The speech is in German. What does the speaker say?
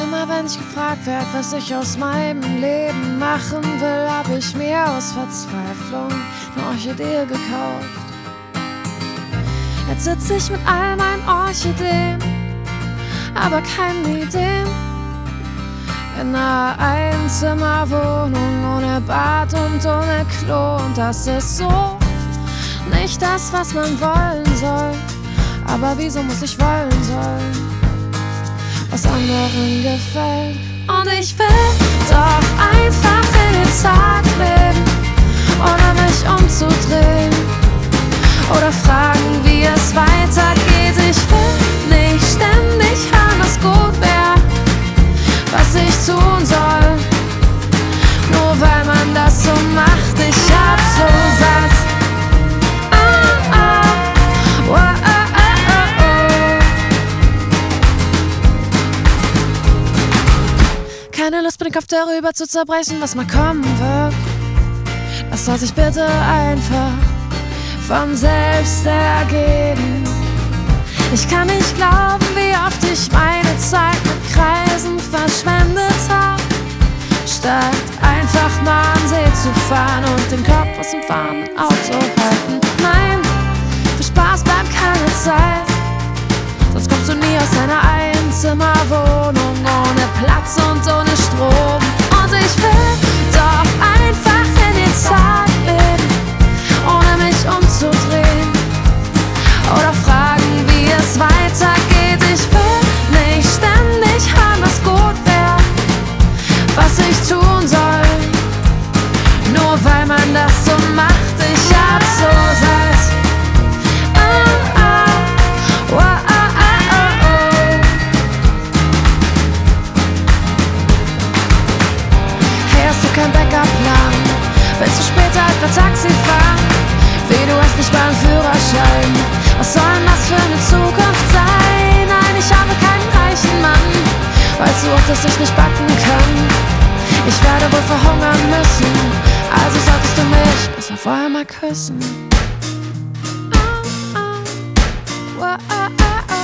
Immer wenn ich gefragt werde, was ich aus meinem Leben machen will, hab ich mir aus Verzweiflung eine Orchidee gekauft. Jetzt sitz ich mit all meinen Orchideen, aber keine Ideen. In einer Einzimmerwohnung ohne Bad und ohne Klo. Und das ist so nicht das, was man wollen soll. Aber wieso muss ich wollen sollen, was anderen gefällt? Und ich will doch einfach in den Tag leben, ohne mich umzudrehen oder fragen, wie es weitergeht. Ich will nicht ständig hören, was gut wäre, was ich tun soll, nur weil man das so macht. Ich hab so satt. Keine Lust, den Kopf darüber zu zerbrechen, was mal kommen wird. Das soll sich bitte einfach von selbst ergeben. Ich kann nicht glauben, wie oft ich meine Zeit mit Kreisen verschwendet hab, statt einfach mal an See zu fahren und den Kopf aus dem fahrenden Auto halten. Nein, für Spaß bleibt keine Zeit, sonst kommst du nie aus deiner Einzimmerwohnung ohne Platz und ohne Strom. Und ich will doch einfach in den Tag leben, ohne mich umzudrehen oder fragen, wie es weitergeht. Ich will nicht ständig hören, was gut wäre, was ich tun soll, nur weil man das so macht. Ich hab so satt. Kein Backup-Plan, willst du später etwa Taxi fahren? Wie, du hast nicht mal einen Führerschein. Was soll denn das für eine Zukunft sein? Nein, ich habe keinen reichen Mann. Weißt du auch, dass ich nicht backen kann? Ich werde wohl verhungern müssen, also solltest du mich besser vorher mal küssen. Oh, oh, oh, oh, oh.